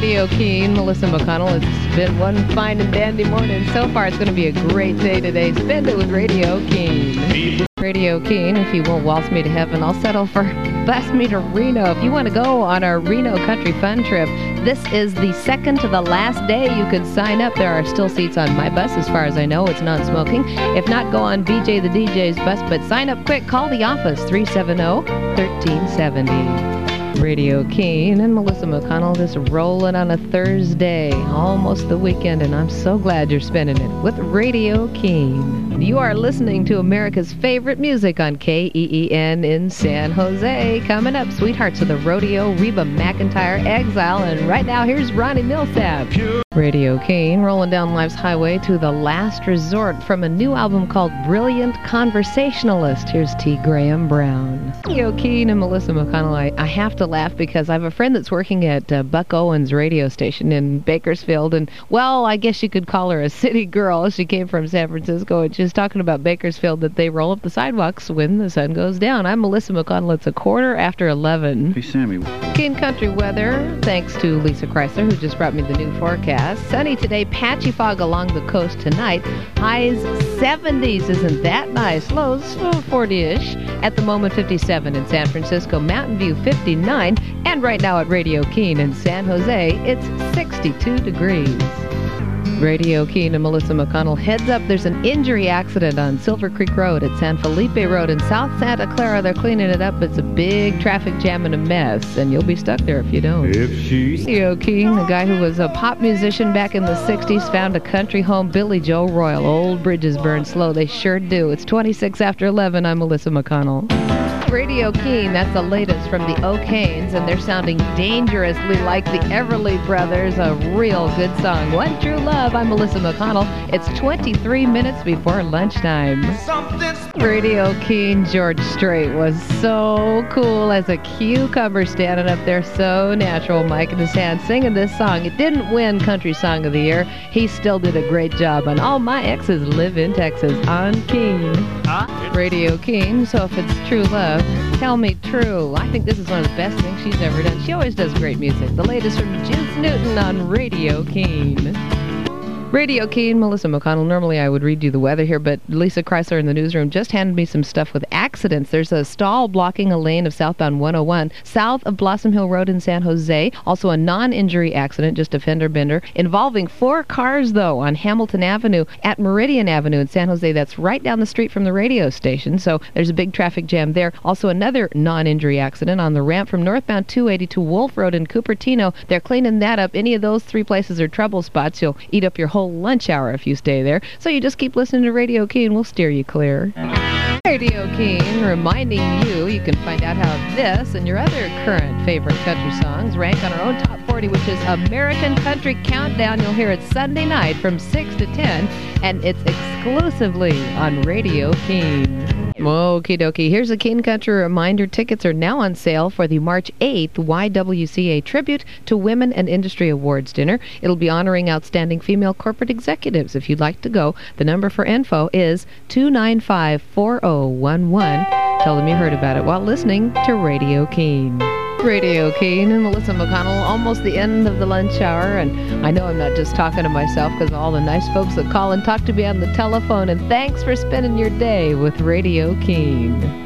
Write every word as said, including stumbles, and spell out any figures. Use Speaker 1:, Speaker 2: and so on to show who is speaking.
Speaker 1: Radio Keene, Melissa McConnell. It's been one fine and dandy morning. So far, it's going to be a great day today. Spend it with Radio Keene. Radio Keene, if you won't waltz me to heaven, I'll settle for bus me to Reno. If you want to go on our Reno Country Fun trip, this is the second to the last day you can sign up. There are still seats on my bus, as far as I know. It's non-smoking. If not, go on B J the D J's bus, but sign up quick. Call the office, three seven zero, one three seven zero. Radio Keene and Melissa McConnell just rolling on a Thursday, almost the weekend, and I'm so glad you're spending it with Radio Keene. You are listening to America's favorite music on K E E N in San Jose. Coming up, Sweethearts of the Rodeo, Reba McEntire, Exile, and right now here's Ronnie Millsap. Radio Keene, rolling down life's highway to The Last Resort from a new album called Brilliant Conversationalist. Here's T. Graham Brown. Radio Keene and Melissa McConnell, I, I have to laugh because I have a friend that's working at uh, Buck Owens radio station in Bakersfield, and, well, I guess you could call her a city girl. She came from San Francisco, and she's talking about Bakersfield, that they roll up the sidewalks when the sun goes down. I'm Melissa McConnell. It's a quarter after eleven.
Speaker 2: Hey, Sammy.
Speaker 1: Keene Country weather, thanks to Lisa Chrysler, who just brought me the new forecast. Sunny today, patchy fog along the coast tonight. Highs seventies, isn't that nice? Lows forty-ish. At the moment, fifty-seven in San Francisco. Mountain View, fifty-nine. And right now at Radio Keene in San Jose, it's sixty-two degrees. Radio Keene and Melissa McConnell. Heads up, there's an injury accident on Silver Creek Road at San Felipe Road in South Santa Clara. They're cleaning it up. It's a big traffic jam and a mess, and you'll be stuck there if you don't.
Speaker 2: If she...
Speaker 1: Radio Keene, the guy who was a pop musician back in the sixties, found a country home. Billy Joe Royal. Old bridges burn slow. They sure do. It's twenty-six after eleven. I'm Melissa McConnell. Radio Keene, that's the latest from the O'Kanes, and they're sounding dangerously like the Everly Brothers. A real good song. One True Love. I'm Melissa McConnell. It's twenty-three minutes before lunchtime. Radio Keene, George Strait was so cool as a cucumber standing up there, so natural, mic in his hand, singing this song. It didn't win Country Song of the Year. He still did a great job on All My Exes Live in Texas on Keene. Radio Keene, so if it's true love, tell me true. I think this is one of the best things she's ever done. She always does great music. The latest from Juice Newton on Radio Keene. Radio Keene, Melissa McConnell. Normally I would read you the weather here, but Lisa Chrysler in the newsroom just handed me some stuff with accidents. There's a stall blocking a lane of southbound one oh one south of Blossom Hill Road in San Jose. Also a non-injury accident, just a fender bender, involving four cars, though, on Hamilton Avenue at Meridian Avenue in San Jose. That's right down the street from the radio station, so there's a big traffic jam there. Also another non-injury accident on the ramp from northbound two eighty to Wolf Road in Cupertino. They're cleaning that up. Any of those three places are trouble spots. You'll eat up your whole lunch hour if you stay there. So you just keep listening to Radio Keene. We'll steer you clear. Radio Keene reminding you you can find out how this and your other current favorite country songs rank on our own top forty, which is American Country Countdown. You'll hear it Sunday night from six to ten, and it's exclusively on Radio Keene. Okie dokie. Here's a Keene Country reminder. Tickets are now on sale for the March eighth Y W C A Tribute to Women and Industry Awards dinner. It'll be honoring outstanding female corporate executives. If you'd like to go, the number for info is two nine five, four oh one one. Tell them you heard about it while listening to Radio Keene. Radio Keene and Melissa McConnell, almost the end of the lunch hour, and I know I'm not just talking to myself because of all the nice folks that call and talk to me on the telephone, and thanks for spending your day with Radio Keene.